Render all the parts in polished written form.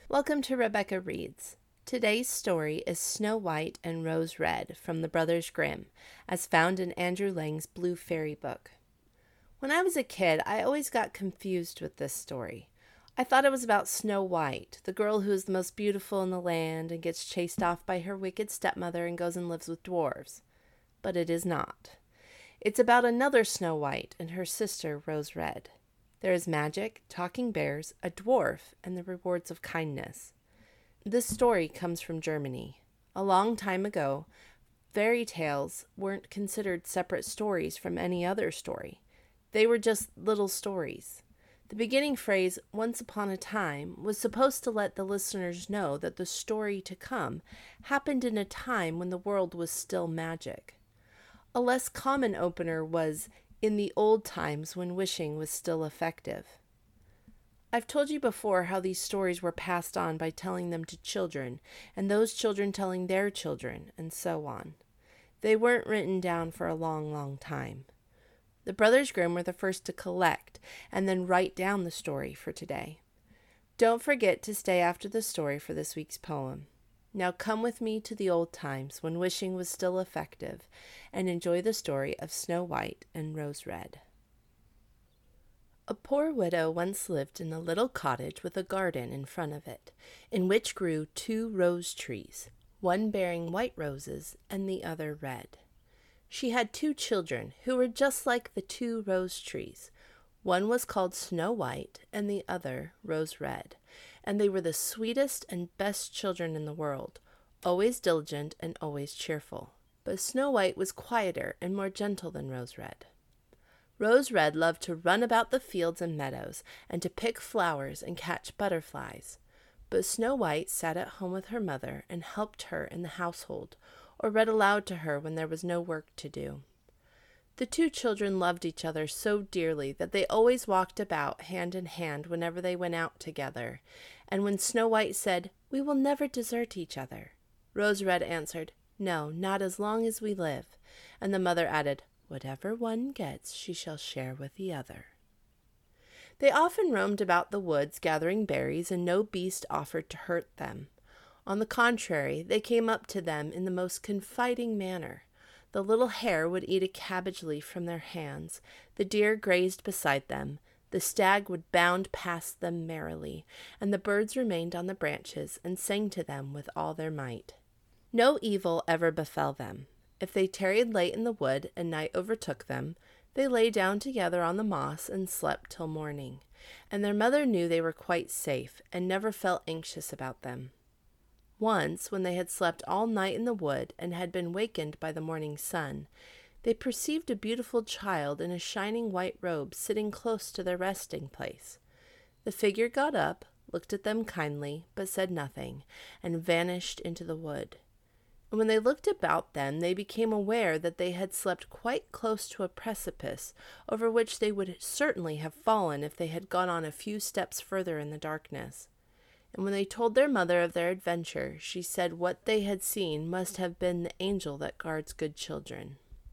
Welcome to Rebecca Reads. Today's story is Snow White and Rose Red from the Brothers Grimm, as found in Andrew Lang's Blue Fairy book. When I was a kid, I always got confused with this story. I thought it was about Snow White, the girl who is the most beautiful in the land and gets chased off by her wicked stepmother and goes and lives with dwarves. But it is not. It's about another Snow White and her sister Rose Red. There is magic, talking bears, a dwarf, and the rewards of kindness. This story comes from Germany. A long time ago, fairy tales weren't considered separate stories from any other story. They were just little stories. The beginning phrase, once upon a time, was supposed to let the listeners know that the story to come happened in a time when the world was still magic. A less common opener was, in the old times when wishing was still effective. I've told you before how these stories were passed on by telling them to children, and those children telling their children, and so on. They weren't written down for a long, long time. The Brothers Grimm were the first to collect and then write down the story for today. Don't forget to stay after the story for this week's poem. Now come with me to the old times when wishing was still effective, and enjoy the story of Snow White and Rose Red. A poor widow once lived in a little cottage with a garden in front of it, in which grew 2 rose trees, one bearing white roses and the other red. She had 2 children who were just like the 2 rose trees. One was called Snow White and the other Rose Red, and they were the sweetest and best children in the world, always diligent and always cheerful. But Snow White was quieter and more gentle than Rose Red. Rose Red loved to run about the fields and meadows, and to pick flowers and catch butterflies. But Snow White sat at home with her mother and helped her in the household, or read aloud to her when there was no work to do. The 2 children loved each other so dearly that they always walked about hand in hand whenever they went out together, and when Snow White said, "We will never desert each other," Rose Red answered, "No, not as long as we live," and the mother added, "Whatever one gets, she shall share with the other." They often roamed about the woods gathering berries, and no beast offered to hurt them. On the contrary, they came up to them in the most confiding manner. The little hare would eat a cabbage leaf from their hands, the deer grazed beside them, the stag would bound past them merrily, and the birds remained on the branches and sang to them with all their might. No evil ever befell them. If they tarried late in the wood and night overtook them, they lay down together on the moss and slept till morning, and their mother knew they were quite safe and never felt anxious about them. Once, when they had slept all night in the wood and had been wakened by the morning sun, they perceived a beautiful child in a shining white robe sitting close to their resting place. The figure got up, looked at them kindly, but said nothing, and vanished into the wood. And when they looked about them, they became aware that they had slept quite close to a precipice, over which they would certainly have fallen if they had gone on a few steps further in the darkness. And when they told their mother of their adventure, she said what they had seen must have been the angel that guards good children.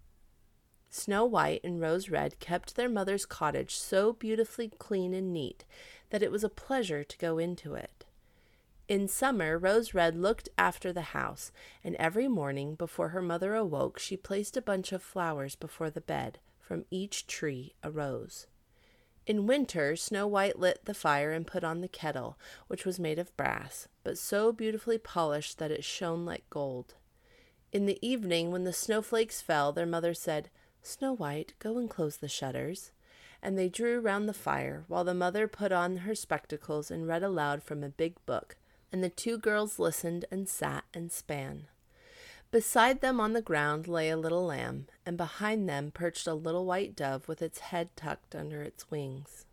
Snow White and Rose Red kept their mother's cottage so beautifully clean and neat that it was a pleasure to go into it. In summer, Rose Red looked after the house, and every morning before her mother awoke, she placed a bunch of flowers before the bed, from each tree a rose. In winter, Snow White lit the fire and put on the kettle, which was made of brass, but so beautifully polished that it shone like gold. In the evening, when the snowflakes fell, their mother said, "Snow White, go and close the shutters," and they drew round the fire, while the mother put on her spectacles and read aloud from a big book, and the 2 girls listened and sat and span. Beside them on the ground lay a little lamb, and behind them perched a little white dove with its head tucked under its wings.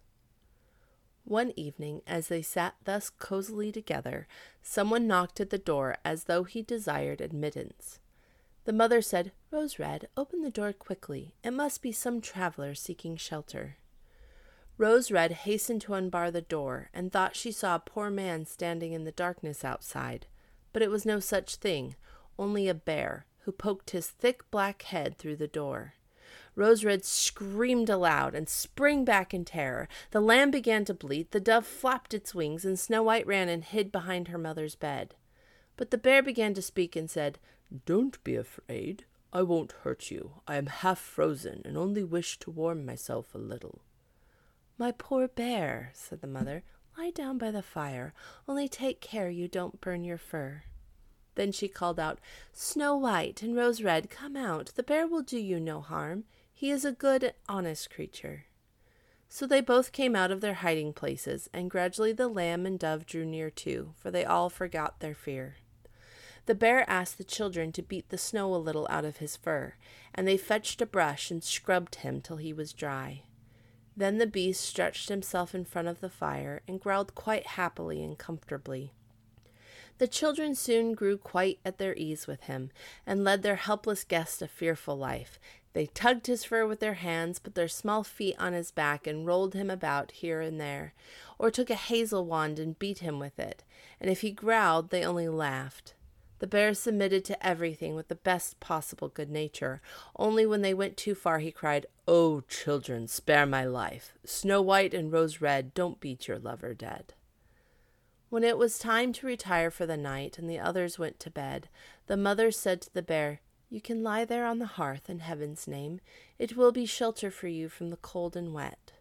One evening, as they sat thus cozily together, someone knocked at the door as though he desired admittance. The mother said, "Rose Red, open the door quickly. It must be some traveler seeking shelter." Rose Red hastened to unbar the door, and thought she saw a poor man standing in the darkness outside, but it was no such thing, only a bear, who poked his thick black head through the door. Rose Red screamed aloud and sprang back in terror. The lamb began to bleat, the dove flapped its wings, and Snow White ran and hid behind her mother's bed. But the bear began to speak and said, "Don't be afraid. I won't hurt you. I am half frozen and only wish to warm myself a little." "My poor bear," said the mother, "lie down by the fire. Only take care you don't burn your fur." Then she called out, "Snow White and Rose Red, come out. The bear will do you no harm. He is a good, honest creature." So they both came out of their hiding places, and gradually the lamb and dove drew near too, for they all forgot their fear. The bear asked the children to beat the snow a little out of his fur, and they fetched a brush and scrubbed him till he was dry. Then the beast stretched himself in front of the fire and growled quite happily and comfortably. The children soon grew quite at their ease with him, and led their helpless guest a fearful life. They tugged his fur with their hands, put their small feet on his back, and rolled him about here and there, or took a hazel wand and beat him with it, and if he growled, they only laughed. The bear submitted to everything with the best possible good nature. Only when they went too far, he cried, "Oh, children, spare my life. Snow White and Rose Red, don't beat your lover dead." When it was time to retire for the night, and the others went to bed, the mother said to the bear, "You can lie there on the hearth, in heaven's name. It will be shelter for you from the cold and wet."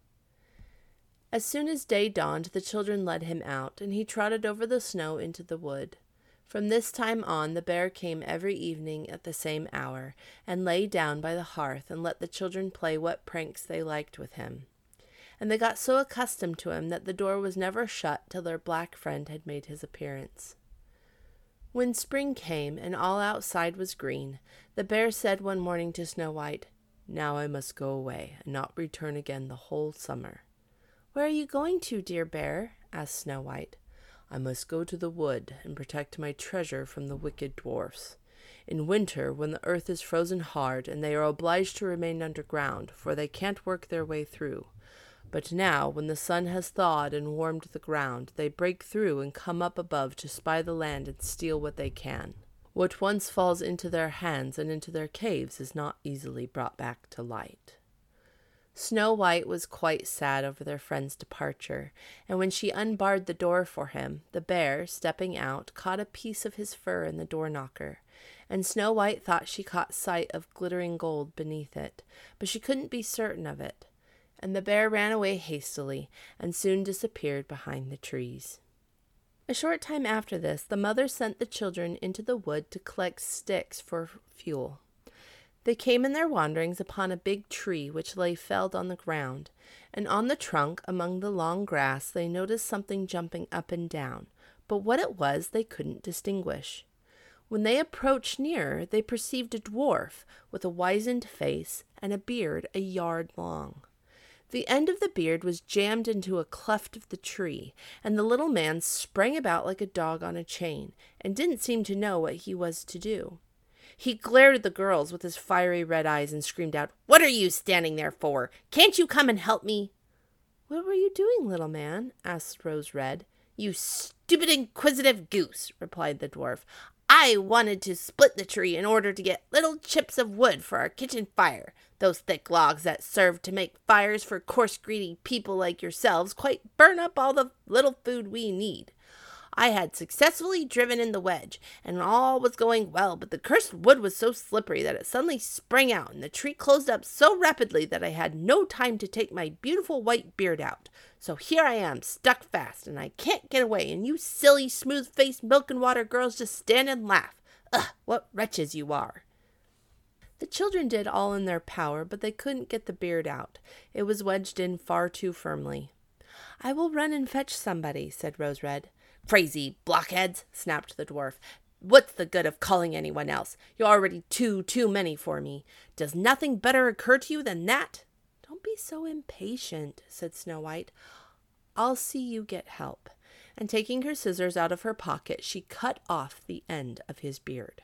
As soon as day dawned, the children led him out, and he trotted over the snow into the wood. From this time on, the bear came every evening at the same hour, and lay down by the hearth, and let the children play what pranks they liked with him. And they got so accustomed to him that the door was never shut till their black friend had made his appearance. When spring came, and all outside was green, the bear said one morning to Snow White, "Now I must go away, and not return again the whole summer." "Where are you going to, dear bear?" asked Snow White. "I must go to the wood and protect my treasure from the wicked dwarfs. In winter, when the earth is frozen hard, and they are obliged to remain underground, for they can't work their way through. But now, when the sun has thawed and warmed the ground, they break through and come up above to spy the land and steal what they can. What once falls into their hands and into their caves is not easily brought back to light." Snow White was quite sad over their friend's departure, and when she unbarred the door for him, the bear, stepping out, caught a piece of his fur in the door knocker, and Snow White thought she caught sight of glittering gold beneath it, but she couldn't be certain of it. And the bear ran away hastily, and soon disappeared behind the trees. A short time after this, the mother sent the children into the wood to collect sticks for fuel. They came in their wanderings upon a big tree which lay felled on the ground, and on the trunk, among the long grass, they noticed something jumping up and down, but what it was they couldn't distinguish. When they approached nearer, they perceived a dwarf with a wizened face and a beard a yard long. The end of the beard was jammed into a cleft of the tree, and the little man sprang about like a dog on a chain, and didn't seem to know what he was to do. He glared at the girls with his fiery red eyes and screamed out, "What are you standing there for? Can't you come and help me?" "What were you doing, little man?" asked Rose Red. "You stupid inquisitive goose," replied the dwarf. "I wanted to split the tree in order to get little chips of wood for our kitchen fire. Those thick logs that serve to make fires for coarse, greedy people like yourselves quite burn up all the little food we need. I had successfully driven in the wedge, and all was going well, but the cursed wood was so slippery that it suddenly sprang out, and the tree closed up so rapidly that I had no time to take my beautiful white beard out. So here I am, stuck fast, and I can't get away, and you silly, smooth-faced milk-and-water girls just stand and laugh. Ugh, what wretches you are!" The children did all in their power, but they couldn't get the beard out. It was wedged in far too firmly. "I will run and fetch somebody," said Rose Red. "Crazy blockheads," snapped the dwarf. "What's the good of calling anyone else? You're already too many for me. Does nothing better occur to you than that?" "Don't be so impatient," said Snow White. "I'll see you get help." And taking her scissors out of her pocket, she cut off the end of his beard.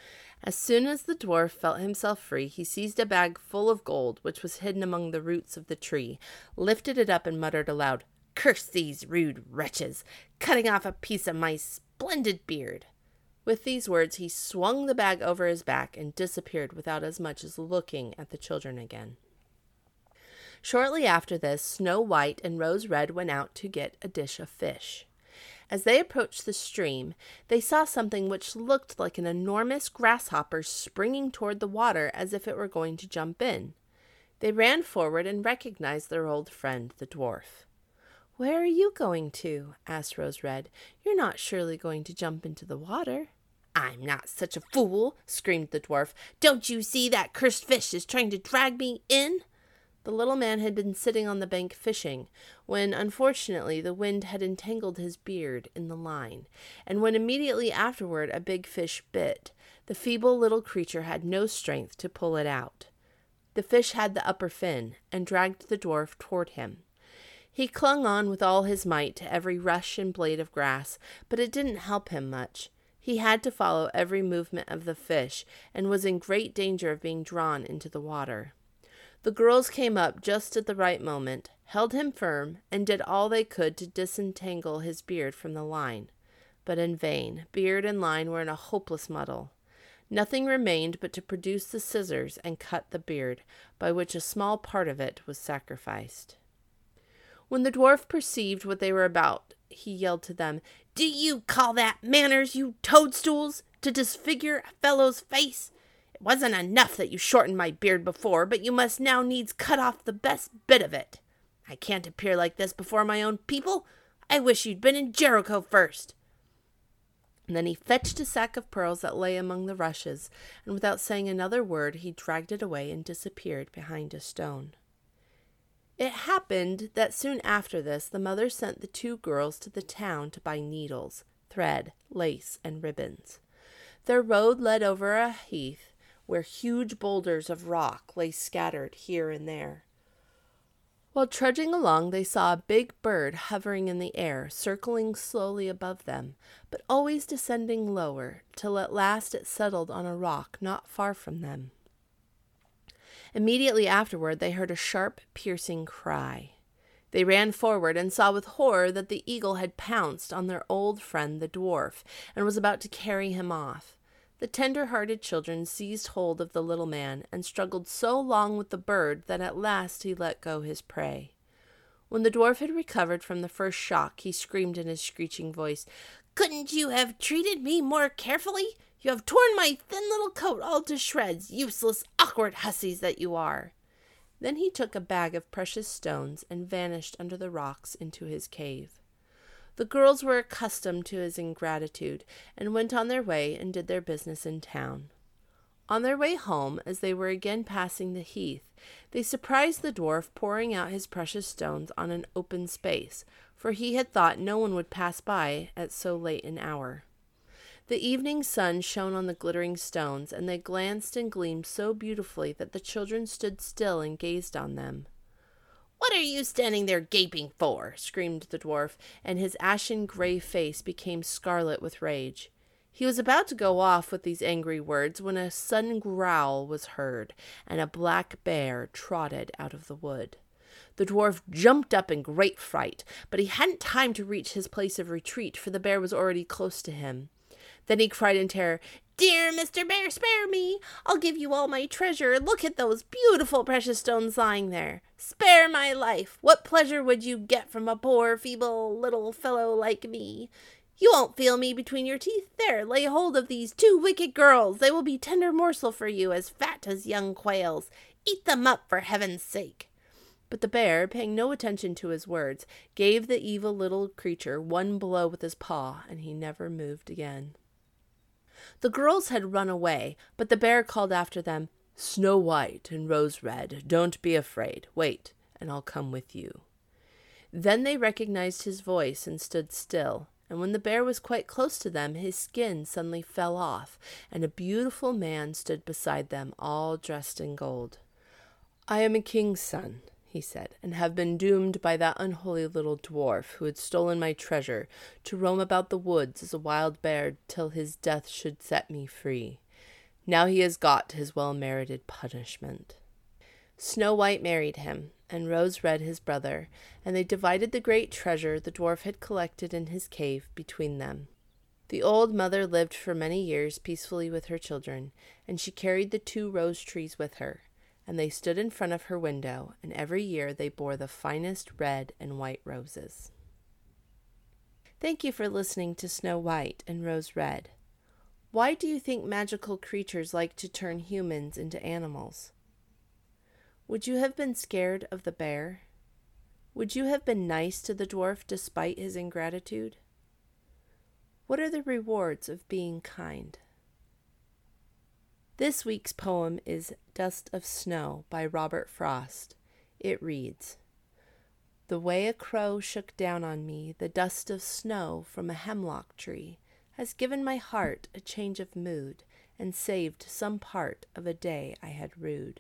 As soon as the dwarf felt himself free, he seized a bag full of gold, which was hidden among the roots of the tree, lifted it up and muttered aloud, "Curse these rude wretches, cutting off a piece of my splendid beard." With these words, he swung the bag over his back and disappeared without as much as looking at the children again. Shortly after this, Snow White and Rose Red went out to get a dish of fish. As they approached the stream, they saw something which looked like an enormous grasshopper springing toward the water as if it were going to jump in. They ran forward and recognized their old friend, the dwarf. "Where are you going to?" asked Rose Red. "You're not surely going to jump into the water." "I'm not such a fool," screamed the dwarf. "Don't you see that cursed fish is trying to drag me in?" The little man had been sitting on the bank fishing, when unfortunately the wind had entangled his beard in the line, and when immediately afterward a big fish bit, the feeble little creature had no strength to pull it out. The fish had the upper fin, and dragged the dwarf toward him. He clung on with all his might to every rush and blade of grass, but it didn't help him much. He had to follow every movement of the fish, and was in great danger of being drawn into the water. The girls came up just at the right moment, held him firm, and did all they could to disentangle his beard from the line. But in vain. Beard and line were in a hopeless muddle. Nothing remained but to produce the scissors and cut the beard, by which a small part of it was sacrificed. When the dwarf perceived what they were about, he yelled to them, "Do you call that manners, you toadstools, to disfigure a fellow's face? It wasn't enough that you shortened my beard before, but you must now needs cut off the best bit of it. I can't appear like this before my own people. I wish you'd been in Jericho first." And then he fetched a sack of pearls that lay among the rushes, and without saying another word, he dragged it away and disappeared behind a stone. It happened that soon after this, the mother sent the two girls to the town to buy needles, thread, lace, and ribbons. Their road led over a heath, where huge boulders of rock lay scattered here and there. While trudging along, they saw a big bird hovering in the air, circling slowly above them, but always descending lower, till at last it settled on a rock not far from them. Immediately afterward, they heard a sharp, piercing cry. They ran forward and saw with horror that the eagle had pounced on their old friend the dwarf, and was about to carry him off. The tender-hearted children seized hold of the little man, and struggled so long with the bird that at last he let go his prey. When the dwarf had recovered from the first shock, he screamed in his screeching voice, "Couldn't you have treated me more carefully? You have torn my thin little coat all to shreds, useless, awkward hussies that you are." Then he took a bag of precious stones and vanished under the rocks into his cave. The girls were accustomed to his ingratitude, and went on their way and did their business in town. On their way home, as they were again passing the heath, they surprised the dwarf pouring out his precious stones on an open space, for he had thought no one would pass by at so late an hour. The evening sun shone on the glittering stones, and they glanced and gleamed so beautifully that the children stood still and gazed on them. "What are you standing there gaping for?" screamed the dwarf, and his ashen gray face became scarlet with rage. He was about to go off with these angry words when a sudden growl was heard, and a black bear trotted out of the wood. The dwarf jumped up in great fright, but he hadn't time to reach his place of retreat, for the bear was already close to him. Then he cried in terror, "Dear Mr. Bear, spare me! I'll give you all my treasure. Look at those beautiful precious stones lying there. Spare my life! What pleasure would you get from a poor, feeble little fellow like me? You won't feel me between your teeth. There, lay hold of these two wicked girls. They will be tender morsel for you, as fat as young quails. Eat them up, for heaven's sake." But the bear, paying no attention to his words, gave the evil little creature one blow with his paw, and he never moved again. The girls had run away, but the bear called after them, "Snow White and Rose Red, don't be afraid. Wait, and I'll come with you." Then they recognized his voice and stood still, and when the bear was quite close to them, his skin suddenly fell off, and a beautiful man stood beside them, all dressed in gold. "I am a king's son," he said, "and have been doomed by that unholy little dwarf who had stolen my treasure to roam about the woods as a wild bear till his death should set me free. Now he has got his well-merited punishment." Snow White married him, and Rose Red his brother, and they divided the great treasure the dwarf had collected in his cave between them. The old mother lived for many years peacefully with her children, and she carried the 2 rose trees with her. and they stood in front of her window, and every year they bore the finest red and white roses. Thank you for listening to Snow White and Rose Red. Why do you think magical creatures like to turn humans into animals? Would you have been scared of the bear? Would you have been nice to the dwarf despite his ingratitude? What are the rewards of being kind? This week's poem is Dust of Snow by Robert Frost. It reads, "The way a crow shook down on me the dust of snow from a hemlock tree has given my heart a change of mood and saved some part of a day I had rued."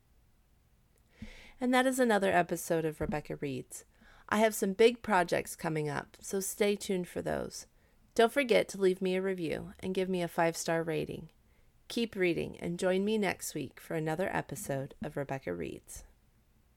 And that is another episode of Rebecca Reads. I have some big projects coming up, so stay tuned for those. Don't forget to leave me a review and give me a 5-star rating. Keep reading and join me next week for another episode of Rebecca Reads.